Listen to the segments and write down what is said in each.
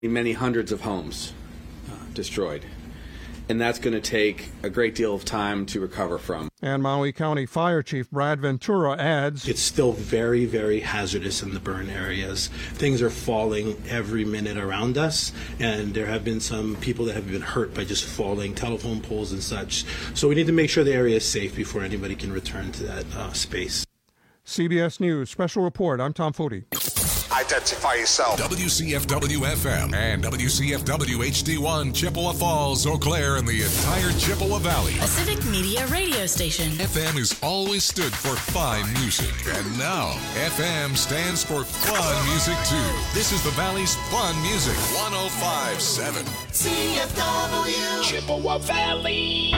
many hundreds of homes destroyed. And that's going to take a great deal of time to recover from. And Maui County Fire Chief Brad Ventura adds, it's still very, very hazardous in the burn areas. Things are falling every minute around us, and there have been some people that have been hurt by just falling telephone poles and such. So we need to make sure the area is safe before anybody can return to that space. CBS News Special Report. I'm Tom Foti. Identify yourself. WCFW-FM and WCFW-HD1, Chippewa Falls, Eau Claire, and the entire Chippewa Valley. A civic media radio station. FM has always stood for fine music. And now, FM stands for fun music, too. This is the Valley's fun music. 105.7. CFW. Chippewa Valley.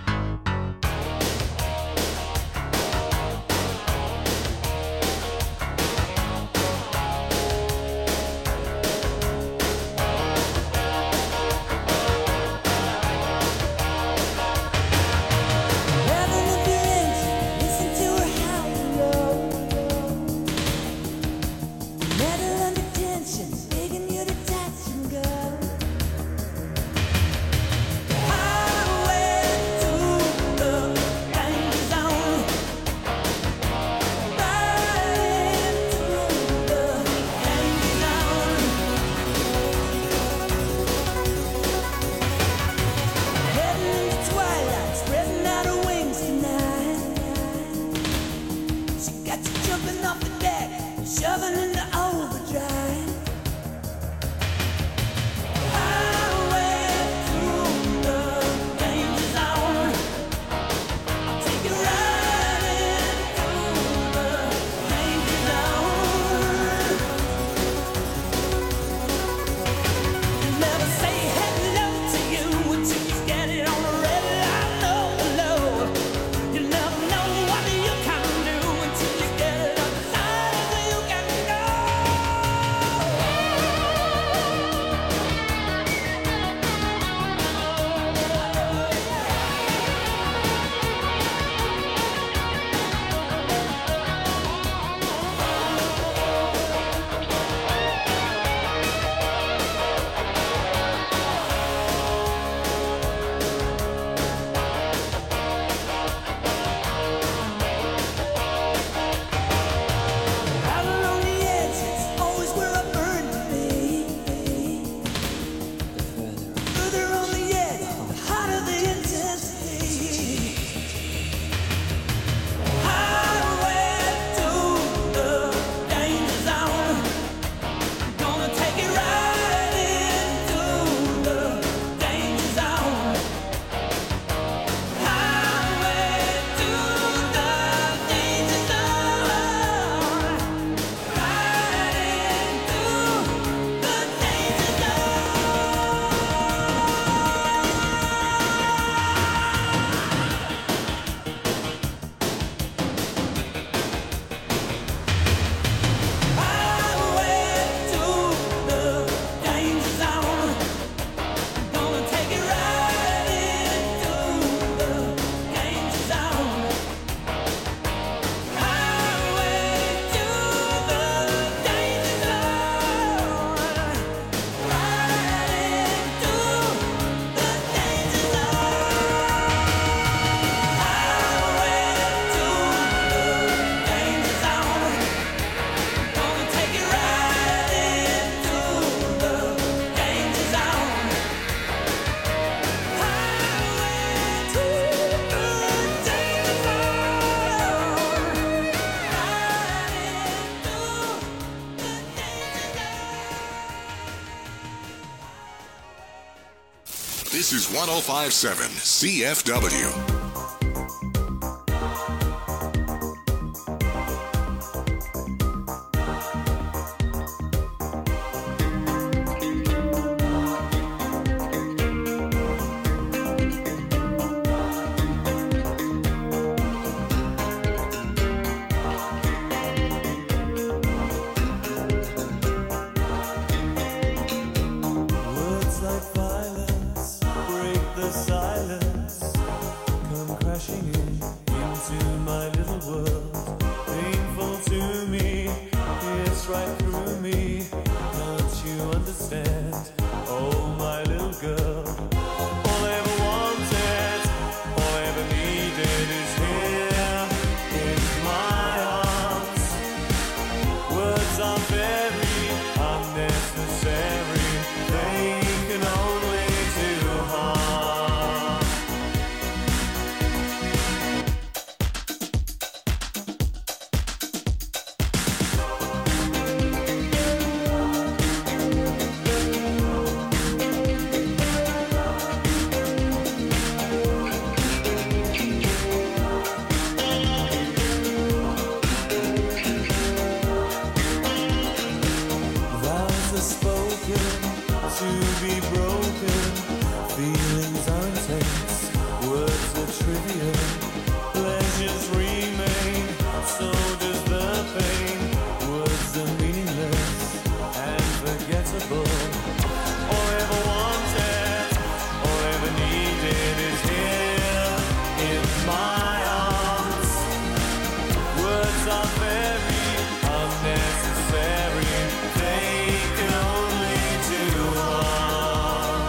This is 105.7 CFW. Words like violence break the silence. to be broken. Feelings are intense, words are trivial. Pleasures remain, so does the pain. Words are meaningless and forgettable. All I ever wanted, all I ever needed is here in my arms. Words are very unnecessary, they can only do harm.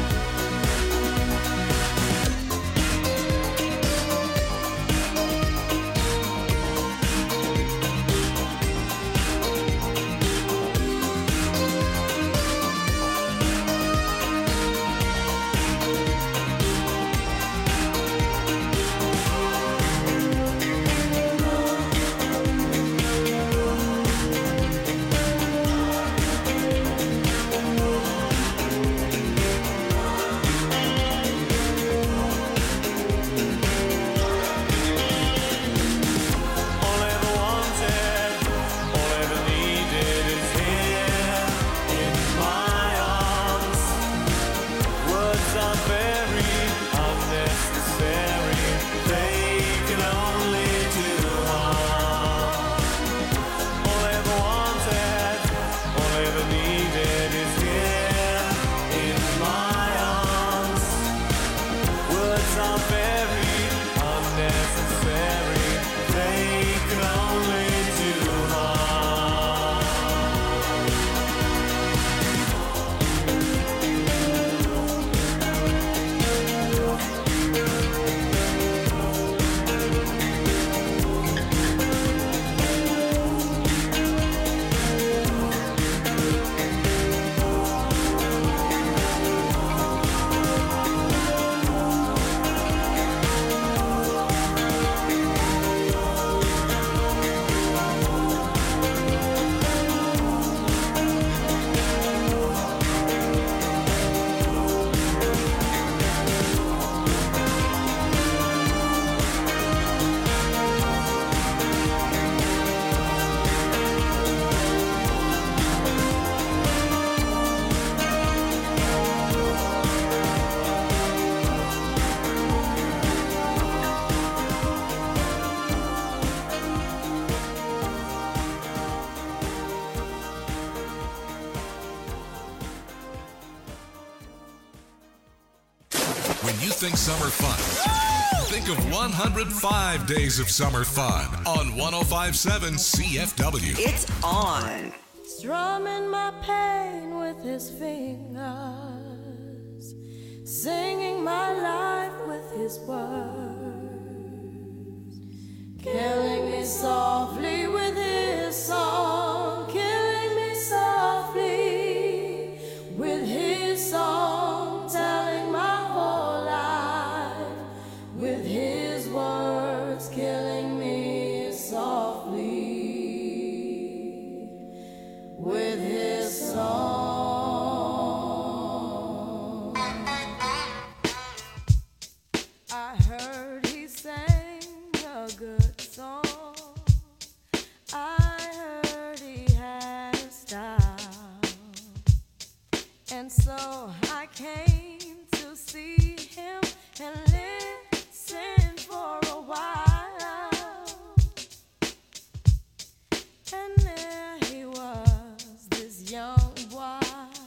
All I ever wanted, all I ever needed is here in my arms. Words are very unnecessary, they can only do harm. All I ever wanted, all I ever needed is here in my arms. Words are very unnecessary, they can only do harm. When you think summer fun, think of 105 days of summer fun on 105.7 CFW. It's on. Strumming my pain with his fingers, singing my life with his words, killing me softly with his song, killing me softly with his song, telling my whole life with his words, killing me softly with his song. I heard he sang a good song. I heard he had a style. And so I came to see him and listen for a while. And there he was, this young boy,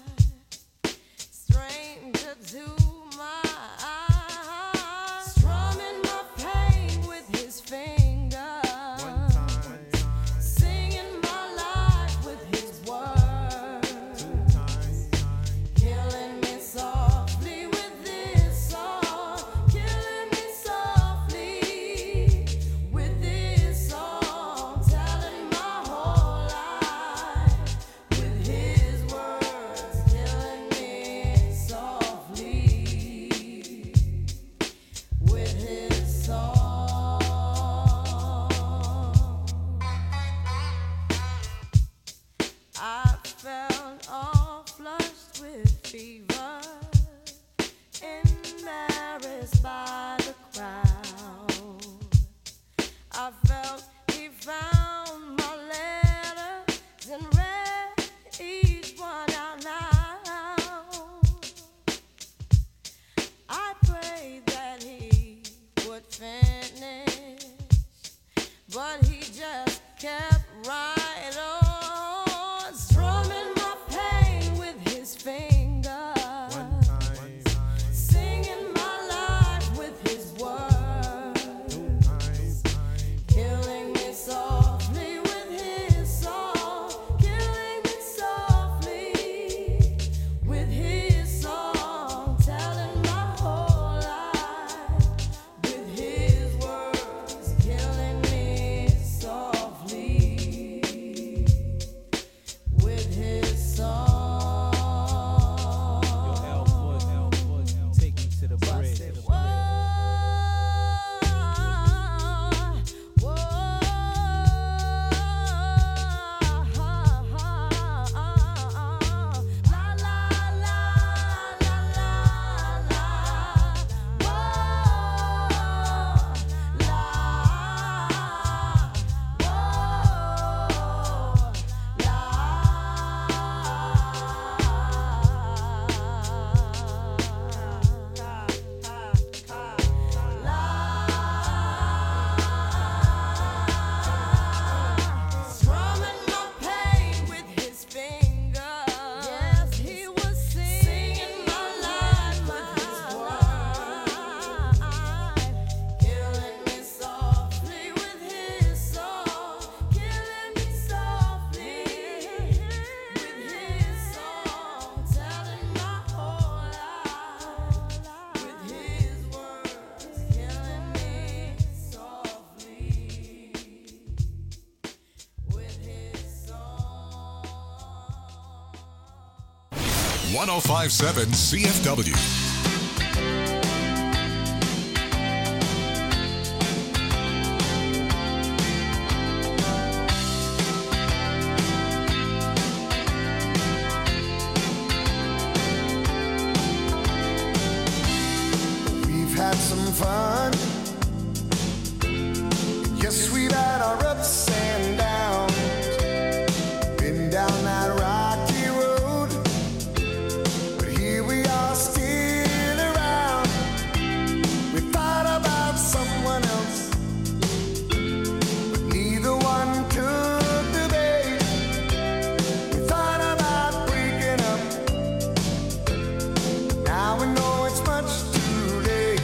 stranger to my eyes, strumming my pain with his fingers, singing my life with his words, killing me softly with this song, killing me softly with this song, telling my whole life with his words, killing me softly with his song. I felt all flushed with fever, embarrassed by the crowd. I felt he found my letters and read each one out loud. 1057 CFW. We've had some fun. Yes, we've had our ups and downs. Been down that rocky road, but here we are still around. We thought about someone else, but neither one took the bait. We thought about breaking up, now we know it's much too late.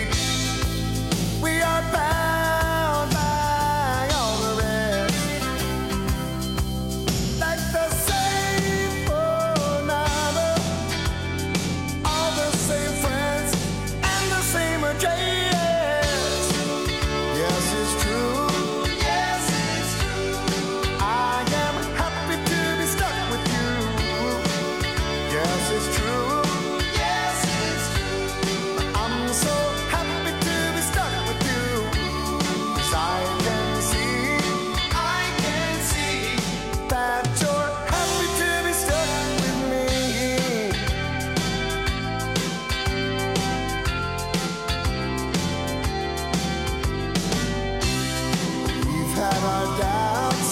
We are bound by all the rest, like the same phone number, all the same friends, and the same address. Yes, it's true. Yes, it's true. I am happy to be stuck with you. Yes, it's true. Yes, it's true. I'm so happy to be stuck with you. 'Cause I can see that you're happy to be stuck with me. We've had our doubts,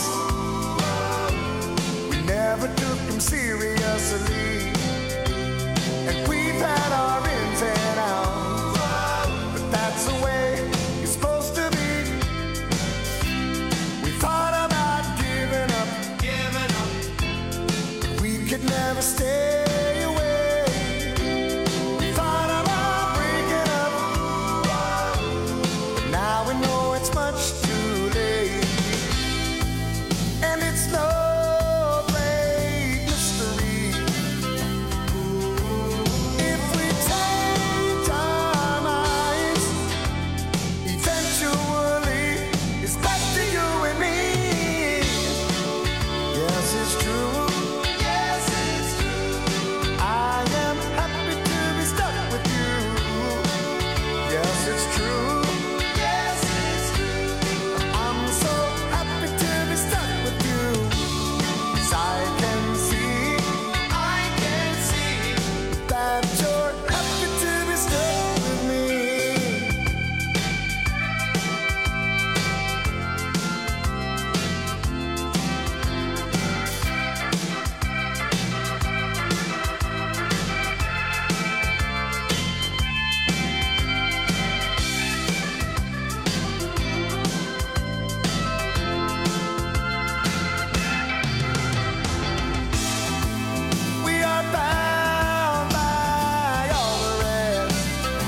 we never took them seriously. And we've had our ins and outs, but that's the way it's supposed to be. We thought about giving up, but we could never stay away. We thought about breaking up, but now we know it's much too late. And it's no great mystery. If we change our minds, eventually it's back to you and me. Yes, it's true. Yes, it's true. I am happy to be stuck with you. Yes, it's true. Yes, it's true. I'm so happy to be stuck with you. 'Cause I can see that you're happy to be stuck with me. We are bound by all the rest,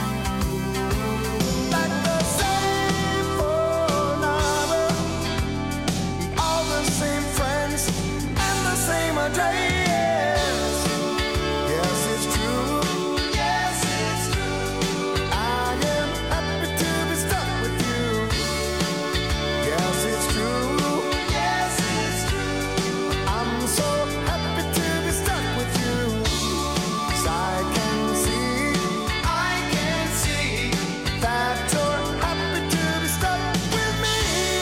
like the same phone number, all the same friends, and the same address. Yes, it's true. Yes, it's true. I am happy to be stuck with you. Yes, it's true. Yes, it's true. I'm so happy to be stuck with you. 'Cause I can see that you're happy to be stuck with me.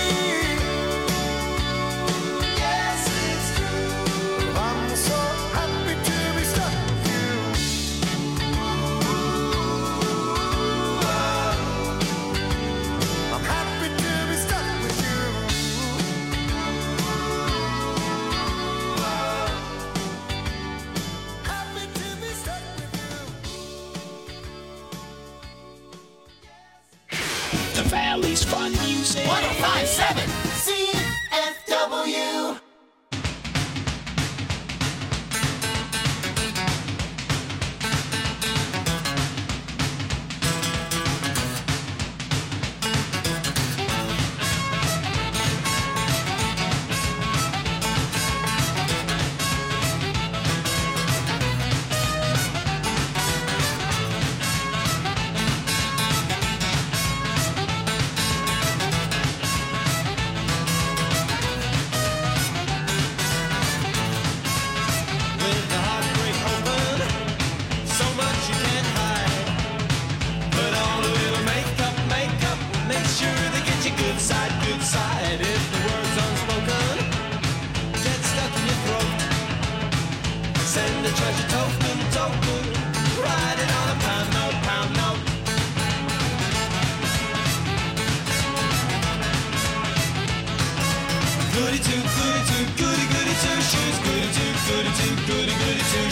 Yes, it's true. I'm so happy to be stuck with you. I'm happy to be stuck with you. Happy to be stuck with you. The Valley's fun music. 1057 CFW.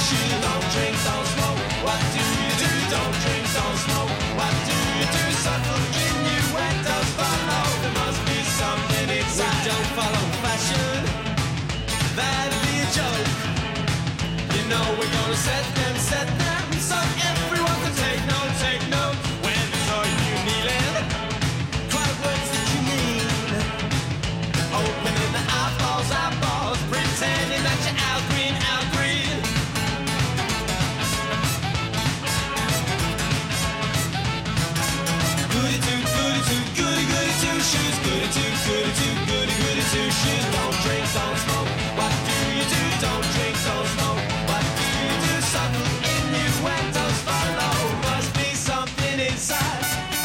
shoes, don't drink, don't smoke. What do you do? Don't drink, don't smoke. What do you do? Subtle innuendos follow. There must be something inside. We don't follow fashion. That'd be a joke. You know we're gonna set them, so everyone can take note. When they saw you kneeling, cry words that you mean. Opening the eyeballs, pretending that you're out green. Goody two shoes, goody two shoes. Don't drink, don't smoke. What do you do? Don't drink, don't smoke. What do you do? Subtle innuendos follow. Must be something inside.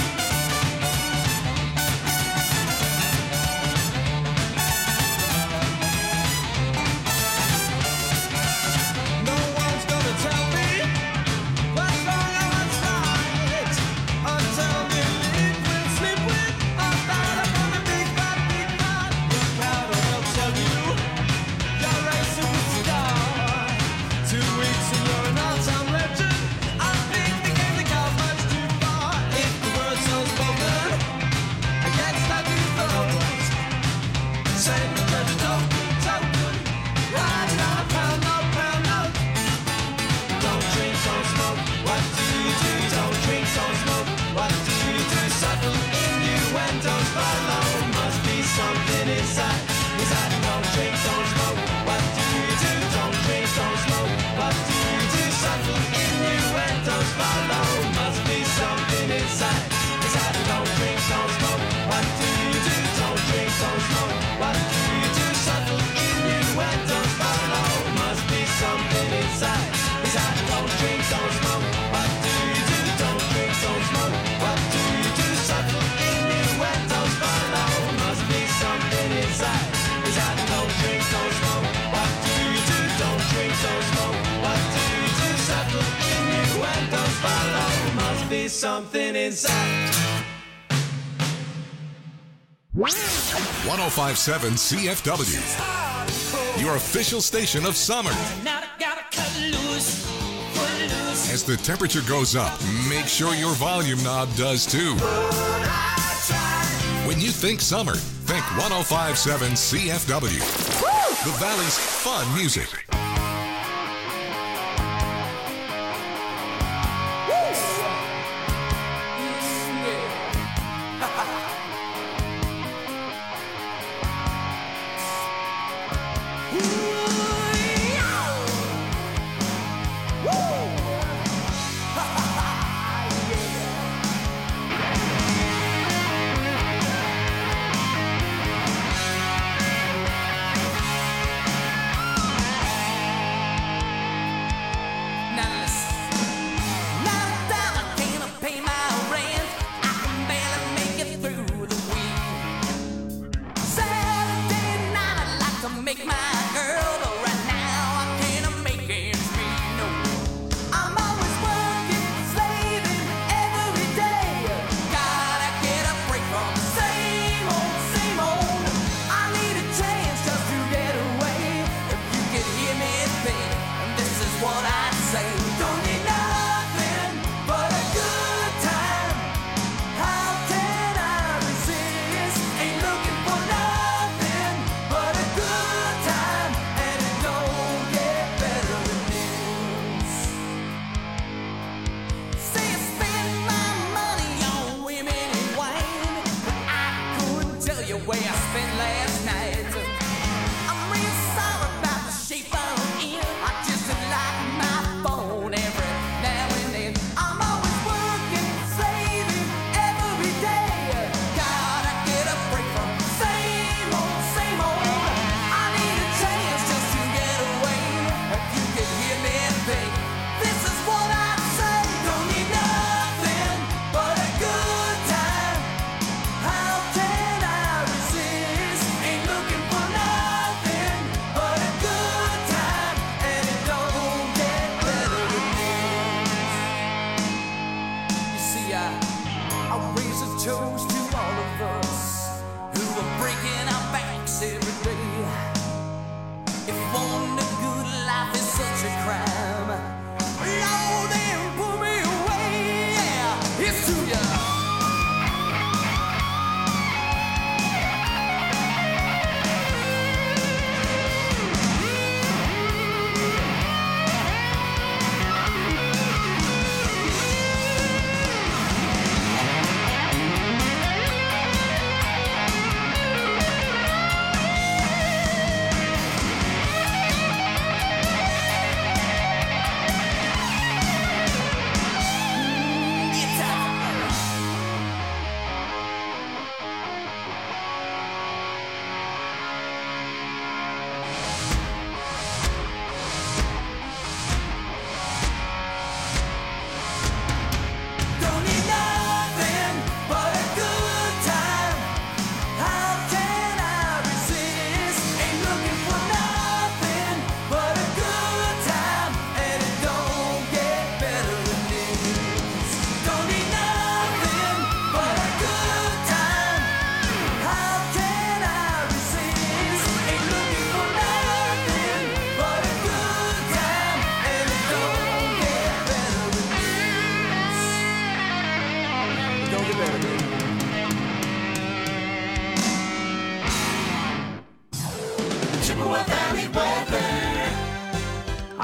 No one's gonna tell me what's wrong or what's right until you live with, sleep with, or start up on a big bad. The crowd will tell you you're a superstar. 2 weeks and you're an all-time legend. I think the game they got much too far. If the word's unspoken against that new throws, send the treasure token. Ride it out, pound note. Don't drink, don't smoke. What do you do? Don't drink, don't smoke. What do you do? Subtle innuendos follow. Must be something inside. Don't drink, don't smoke. What do you do? Don't drink, don't smoke. What do you do? Subtle innuendos follow. Must be something inside. Don't drink, don't smoke. What do you do? Don't drink, don't smoke. What do you do? Subtle innuendos follow. Must be something inside. Don't drink, don't smoke. What do you do? Don't drink, don't smoke. What do you do? Subtle innuendos follow. Must be something inside. Don't drink, don't smoke. What do you do? Don't drink, don't smoke. What do you do? Subtle innuendos follow. Must be something inside. 1057 CFW, your official station of summer. Now I gotta cut loose. As the temperature goes up, make sure your volume knob does too. When you think summer, think 1057 CFW, the Valley's fun music.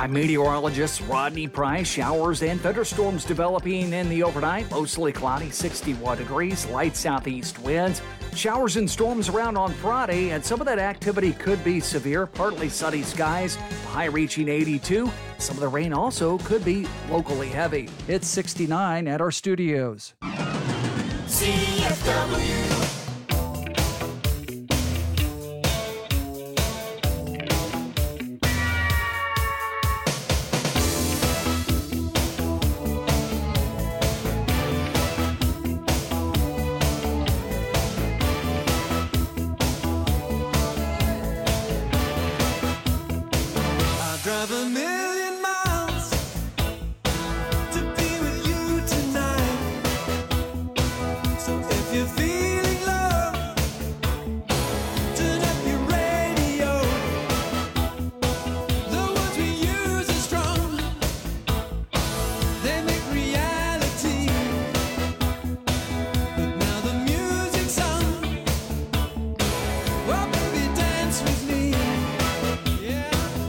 I'm meteorologist Rodney Price. Showers and thunderstorms developing in the overnight. Mostly cloudy, 61 degrees, light southeast winds. Showers and storms around on Friday, and some of that activity could be severe. Partly sunny skies, high reaching 82. Some of the rain also could be locally heavy. It's 69 at our studios. CFW. Drive a million miles to be with you tonight. So if you're feeling love, turn up your radio. The words we use are strong, they make reality. But now the music's on. Well, baby, dance with me. Yeah.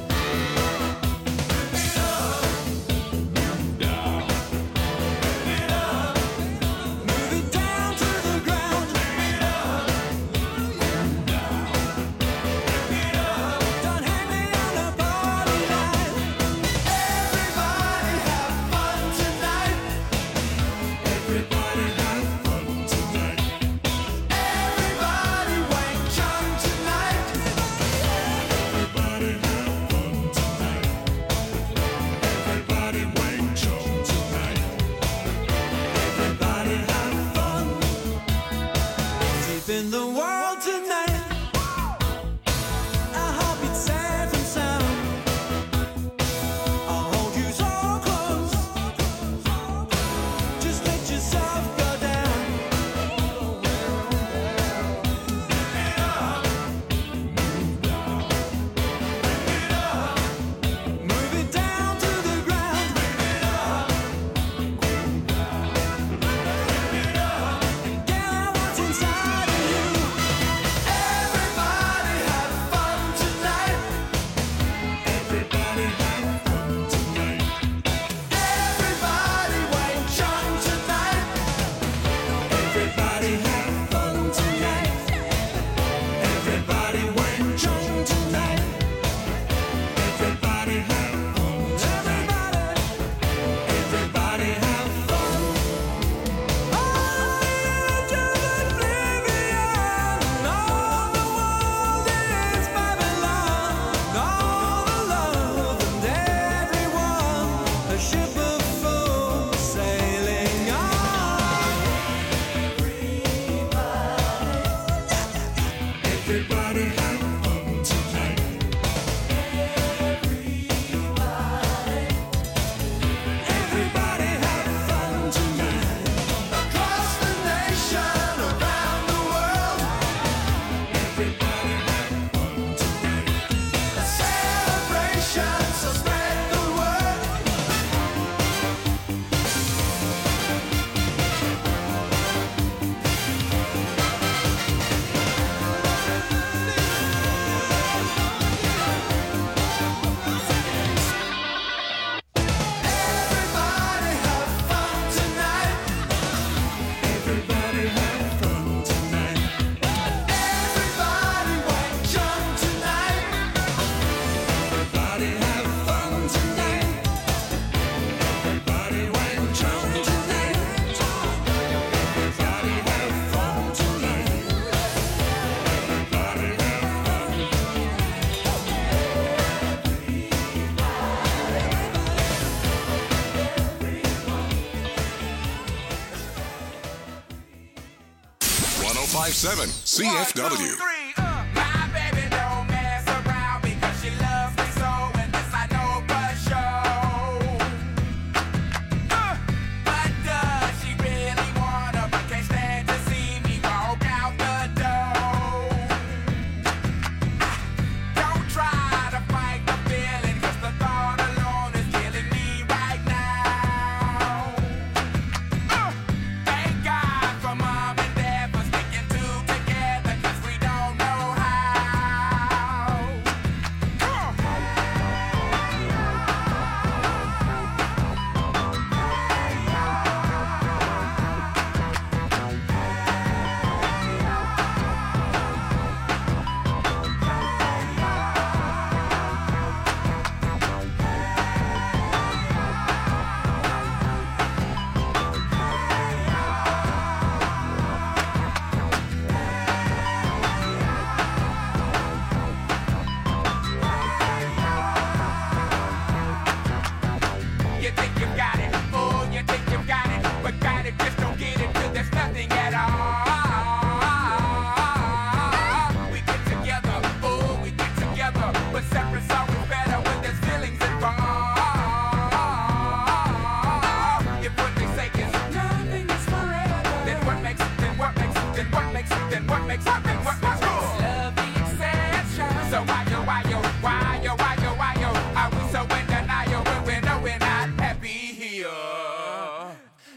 In the world tonight, our heartbeats safe and sound. I'll hold you so close. Just let yourself go down. Move it down to the ground. Get out what's inside of you. Everybody have fun tonight. Everybody have fun tonight. Everybody Wayne Chung tonight. Everybody have fun tonight. Everybody Wayne Chung tonight. Everybody have fun tonight. Everybody have fun. Oh, just oblivion. All the world is Babylon. All the love and everyone. A ship of fools sailing on. Everybody have fun tonight. Everybody have fun tonight. Across the nation, around the world. Everybody have fun tonight. A celebration, so spread the word. Everybody have fun tonight. Everybody have fun tonight. Everybody Wayne Chung tonight. Everybody have fun tonight. Everybody Wayne Chung tonight. Everybody have fun tonight. Everybody have fun. 1057 CFW. My baby don't mess around because she loves me so, and this I know for sure. But does she really wanna, but can't stand to see me walk out the door? Don't try to fight the feeling, 'cause the thought alone is killing me right now. Thank God for mom and dad for sticking two together, 'cause we don't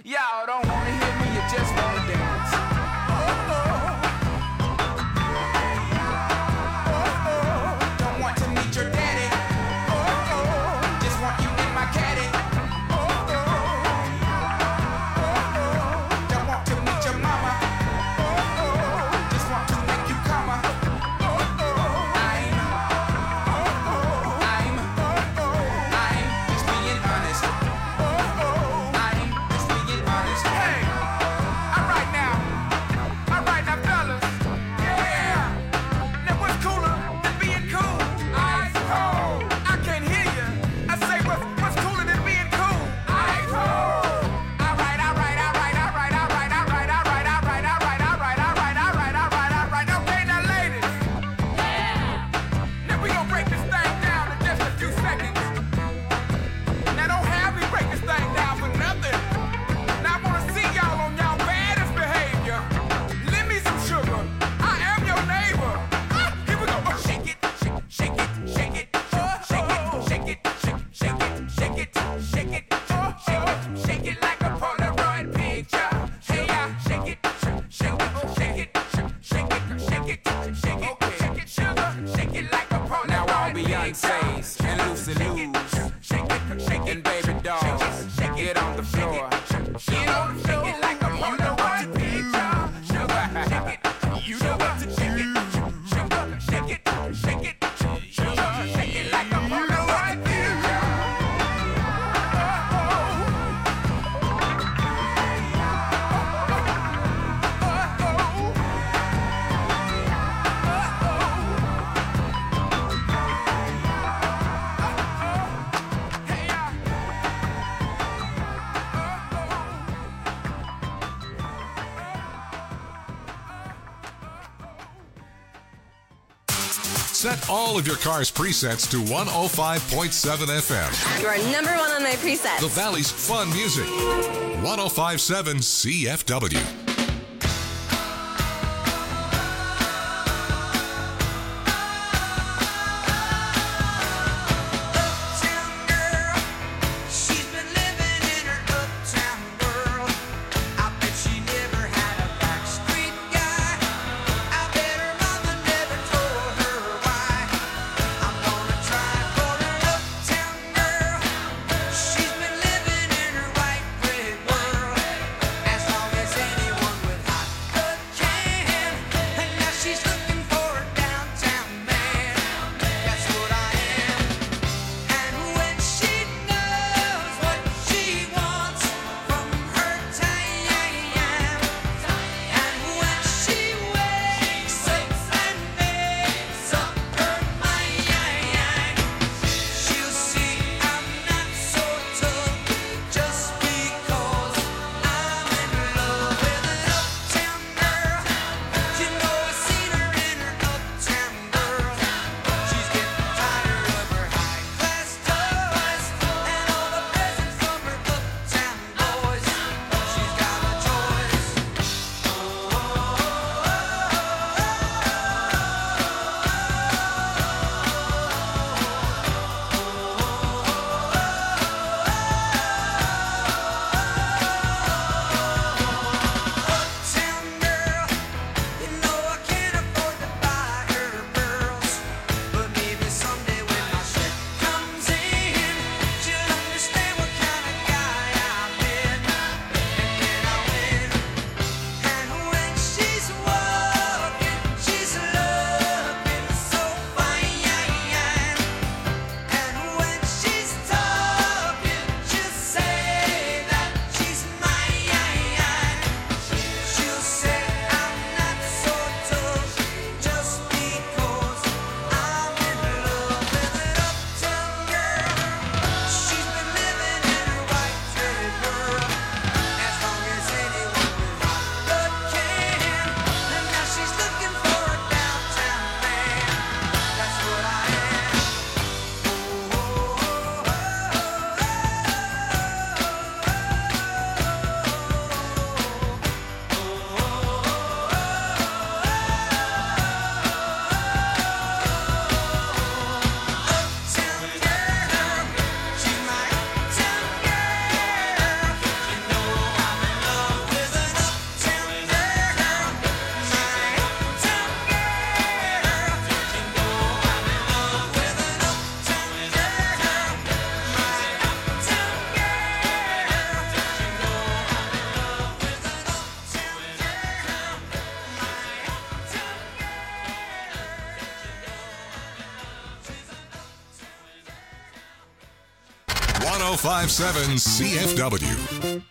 Y'all don't wanna hear me, you just wanna dance. Don't want to meet your daddy. Just want you in my caddy. Don't want to meet your mama. Just want to make you come. I'm just being honest. I'm just being honest. Hey, alright now, fellas. Yeah. Now what's cooler than being cool? Ice cold. I can't hear you. I say what's cooler than being cool? Ice cold. Alright. Okay, now ladies. Now we gonna break this thing down in just a few seconds. Now don't have me break this thing down for nothing. Now I wanna see y'all on y'all baddest behavior. Lend me some sugar. I am your neighbor. Here we go. Shake it, shake it, shake it, shake it, shake it, shake it, shake it, shake it, shake it like a Polaroid picture. Hey, shake it, shake it, shake it, shake it, shake it, shake it, sugar, shake it like a Polaroid. Now all Beyonce's and Lucy Lou's and baby dolls, get on the floor. Get on the floor. Shake it like a Polaroid picture. Sugar, shake it. You know what to shake it. Sugar, shake it, shake it, sugar, shake it like a Polaroid picture. Set all of your car's presets to 105.7 FM. You are number one on my presets. The Valley's fun music. 105.7 CFW. She's been living in her uptown world. I bet she never had a backstreet guy. I bet her mother never told her why. I'm gonna try for an uptown girl. She's been living in her white bread world. As long as anyone 1057 CFW.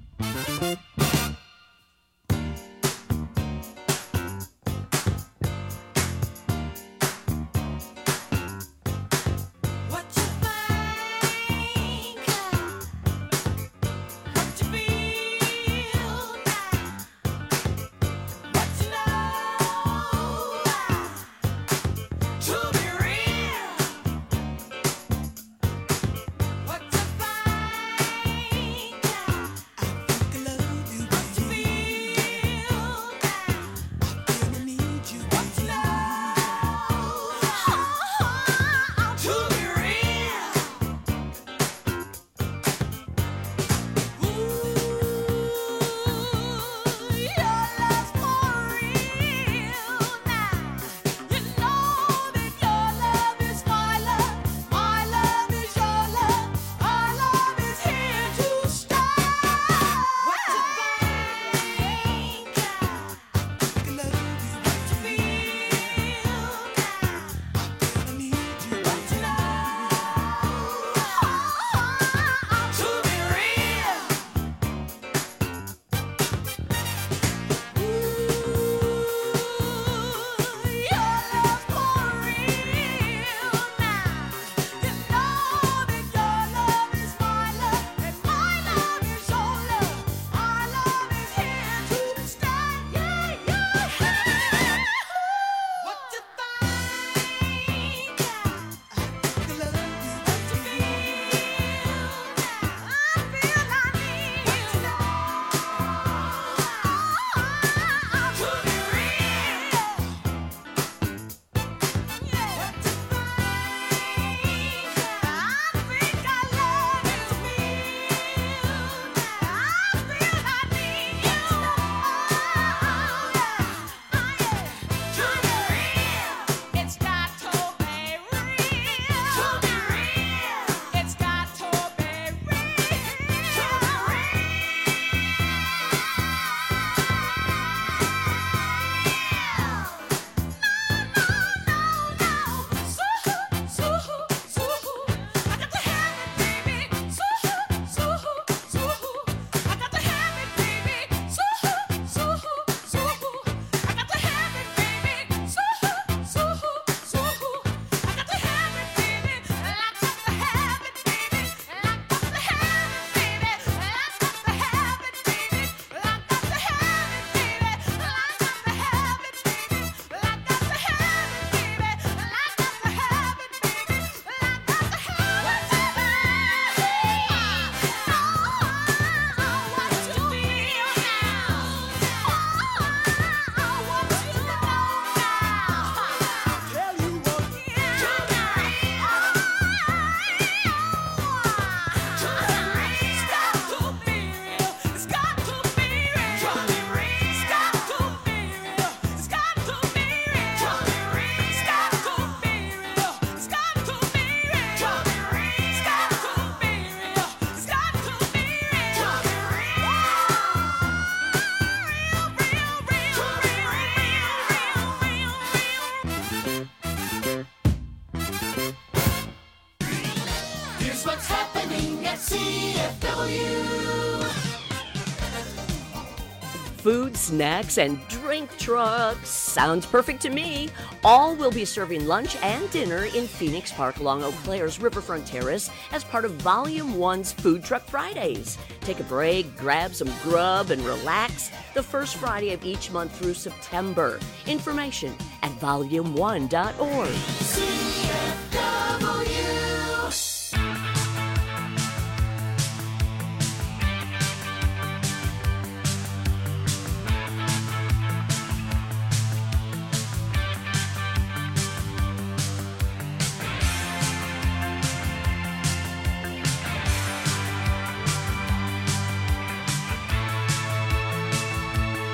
Food, snacks, and drink trucks. Sounds perfect to me. All will be serving lunch and dinner in Phoenix Park along Eau Claire's Riverfront Terrace as part of Volume 1's Food Truck Fridays. Take a break, grab some grub, and relax the first Friday of each month through September. Information at volume1.org.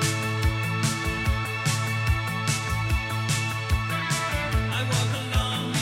I walk along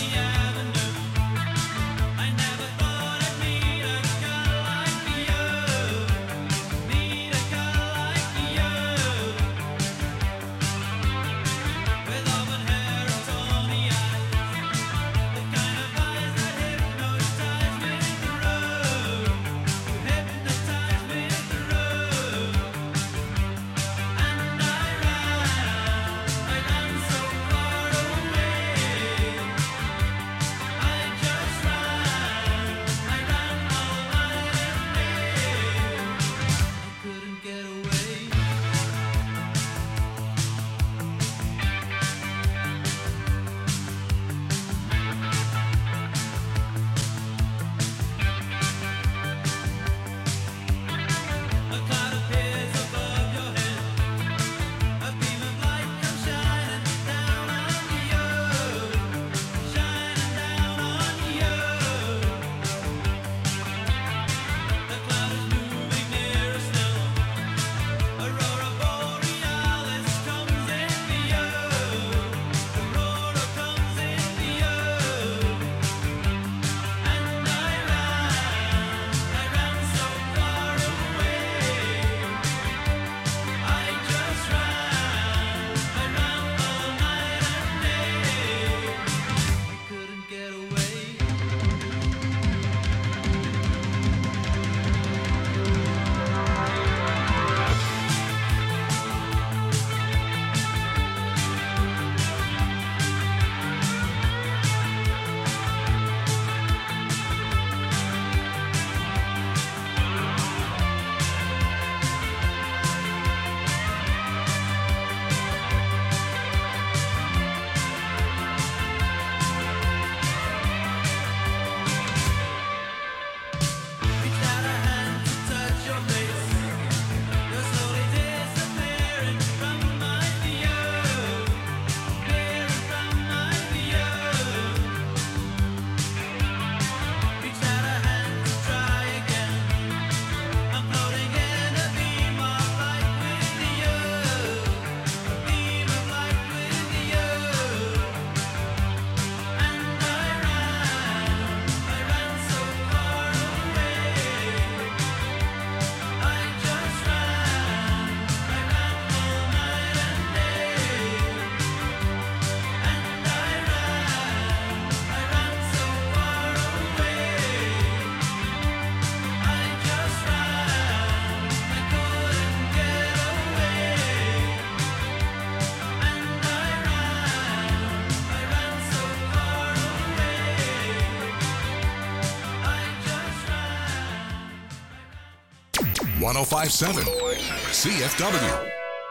1057 CFW.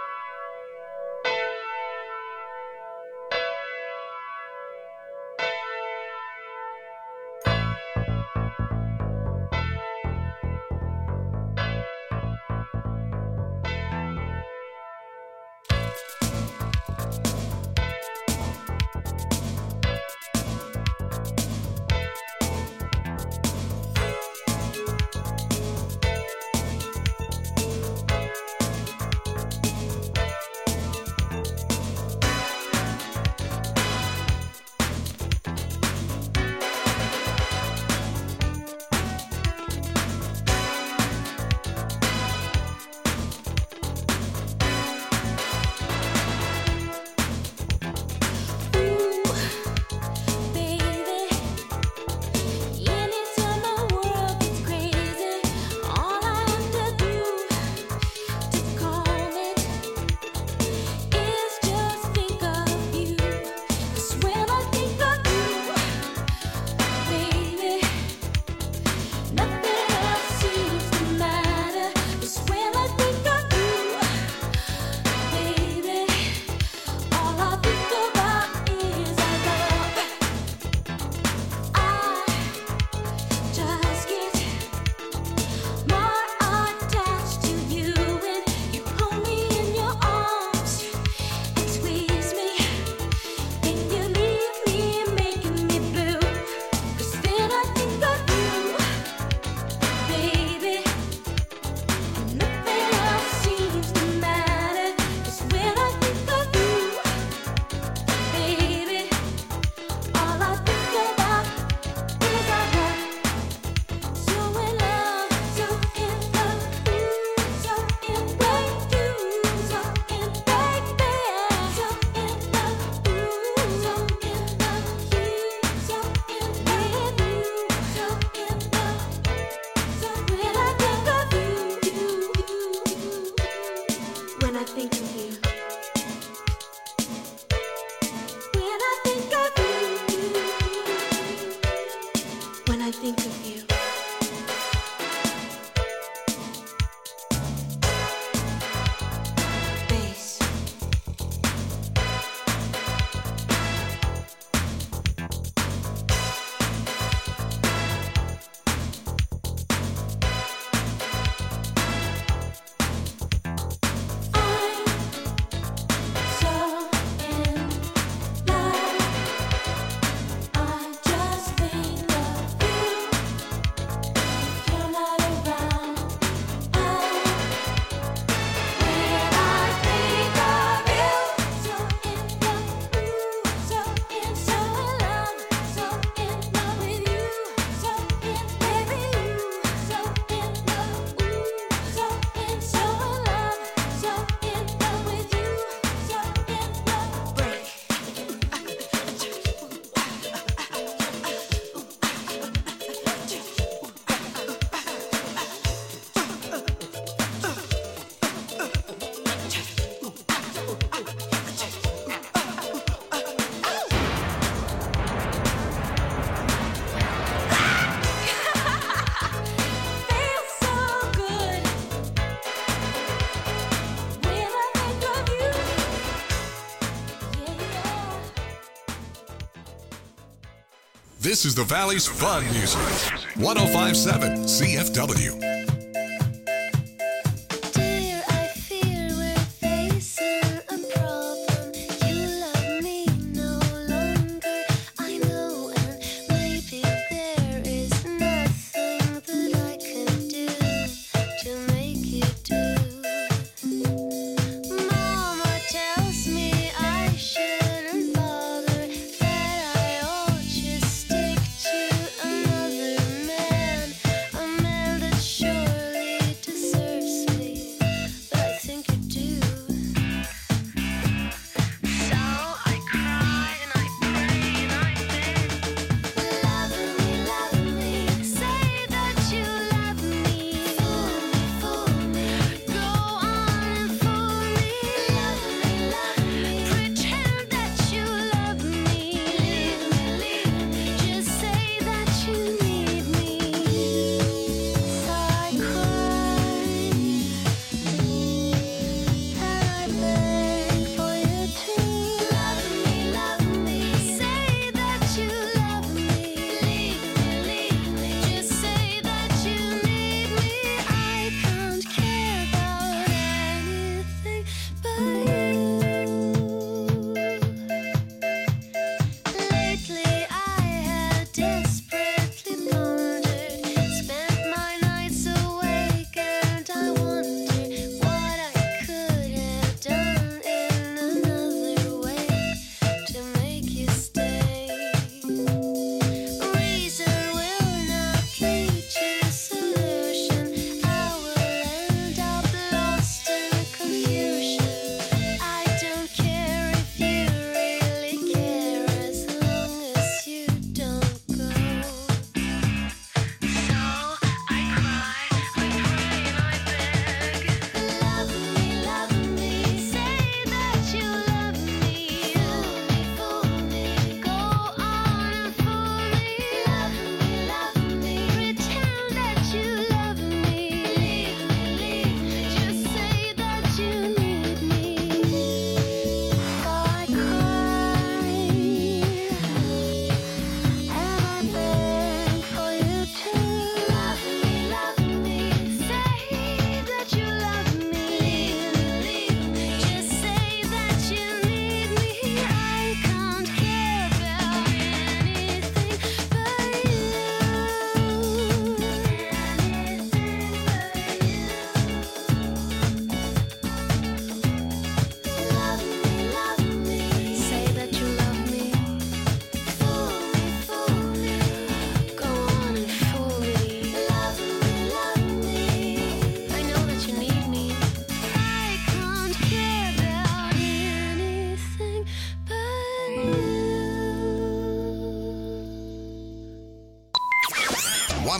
This is the Valley's Fun Music. 1057 CFW. Dear, I fear we're facing a problem. You love me no longer, I know, and maybe there is nothing that I can do to make you do. Mama tells me I shouldn't bother, that I ought just stick to another man, a man that should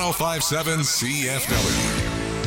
1057 CFW.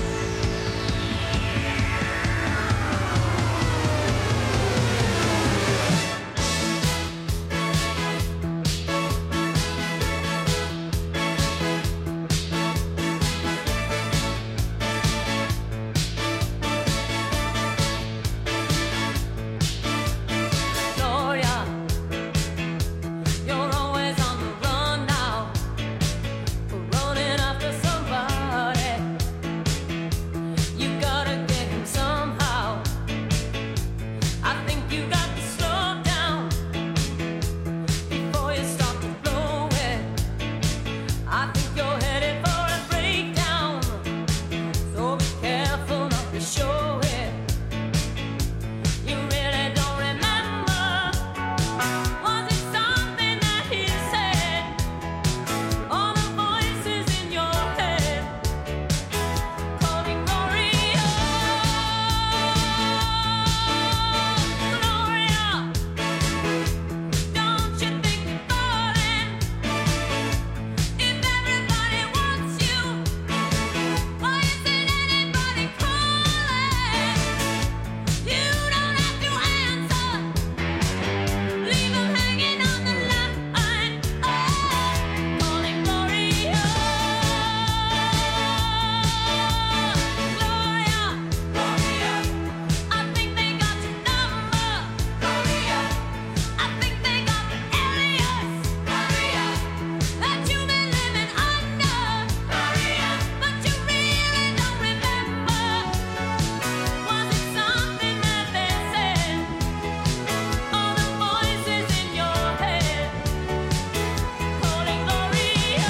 Gloria, you're always on the run now, running after somebody. You gotta get him somehow. I think you got to slow down before you start to blow it. I think you're headed for a breakdown, so be careful not to show it. You really don't remember. Was it something that he said? All the voices in your head calling Gloria. Gloria, don't you think you're falling? If everybody wants you, why isn't anybody calling? You don't have to answer. Leave them hanging on the line. Calling Gloria. Gloria, Gloria, I think they got your number. Gloria, I think they got the alias. Gloria, that you've been living under. Gloria, but you really don't remember. Was it something that they said? All the voices in your head calling Gloria.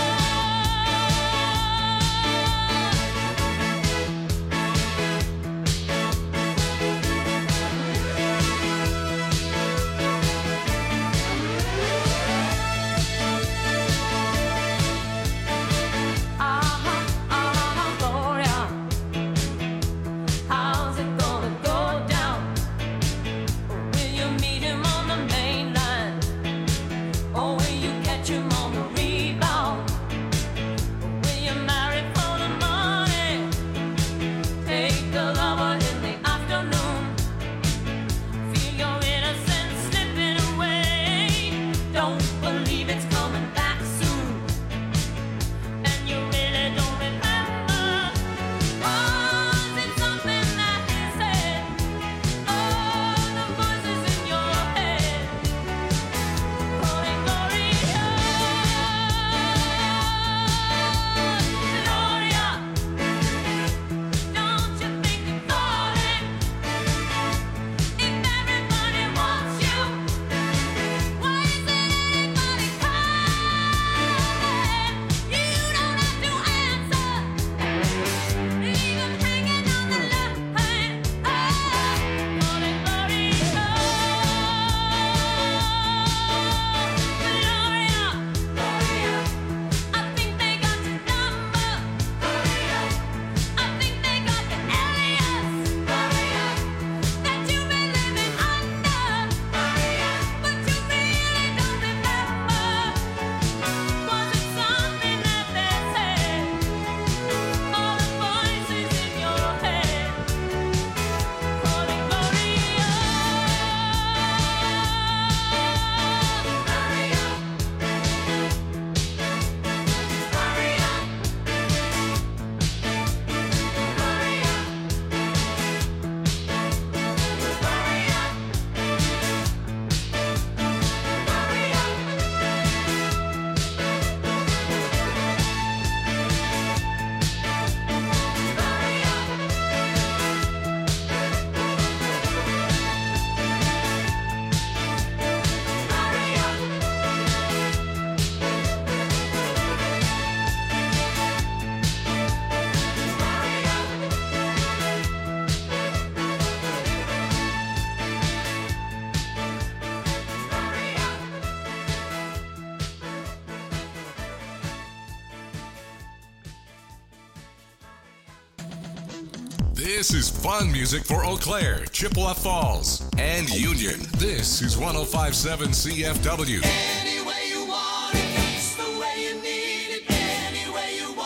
Gloria, how's it gonna go down? Will you meet him on the main line? Or will you catch him on the rebound? Will you marry for the money? Take the lover in the afternoon. Feel your innocence slipping away. Don't believe it's coming back soon. And you really don't remember. Was it something that he said? All the voices in your head calling Gloria. Gloria, don't you think you're falling? If everybody wants you, why isn't anybody calling? You don't have to answer. Leave them hanging on the line. Calling Gloria. Gloria, Gloria, I think they got your number. Gloria, I think they got the alias. Gloria, that you've been living under. Gloria, but you really don't remember. Was it something that they said? All the voices in your head calling Gloria. This is fun music for Eau Claire, Chippewa Falls, and Union. This is 1057 CFW. Any way you want it, it's the way you need it. Any way you want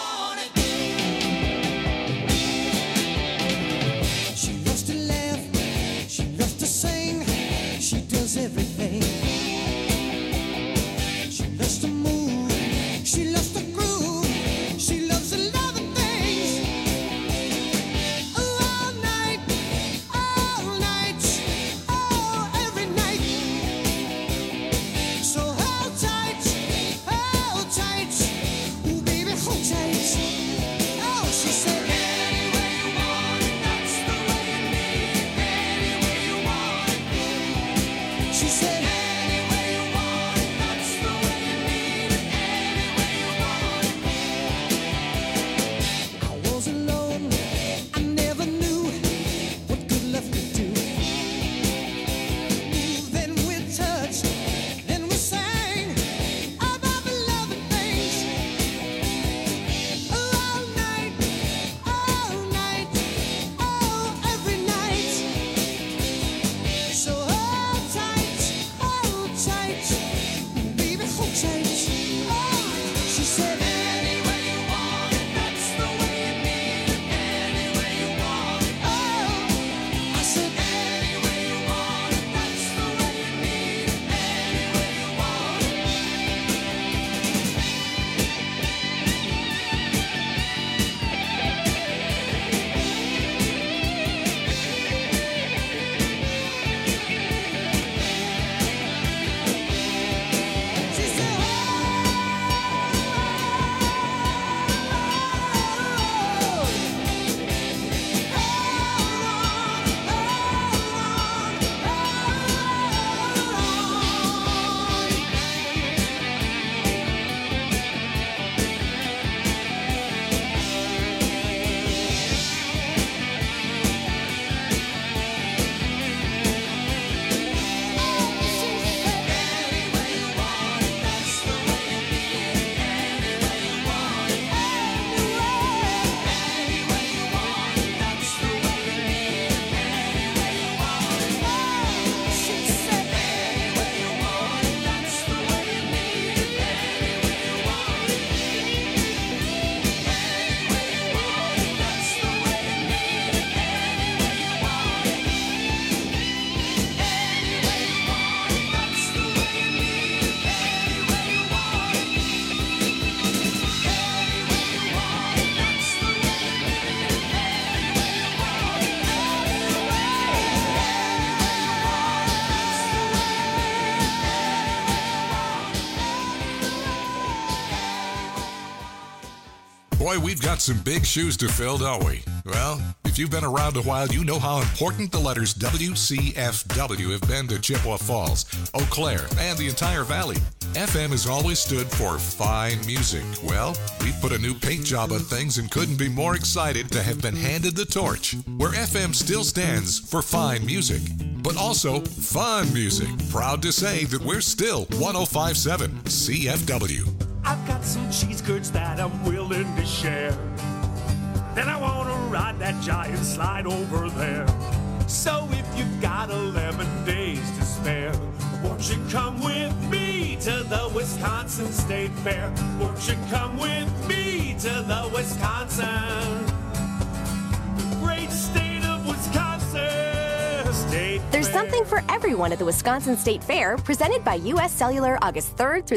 Boy, we've got some big shoes to fill, don't we? Well, if you've been around a while, you know how important the letters WCFW have been to Chippewa Falls, Eau Claire, and the entire valley. FM has always stood for fine music. Well, we put a new paint job on things and couldn't be more excited to have been handed the torch, where FM still stands for fine music, but also fun music. Proud to say that we're still 105.7 CFW. I've got some cheese curds that I'm willing to share. Then I want to ride that giant slide over there. So if you've got 11 days to spare, won't you come with me to the Wisconsin State Fair? Won't you come with me to the Wisconsin, the great state of Wisconsin State There's Fair. something for everyone at the Wisconsin State Fair, presented by U.S. Cellular August 3rd through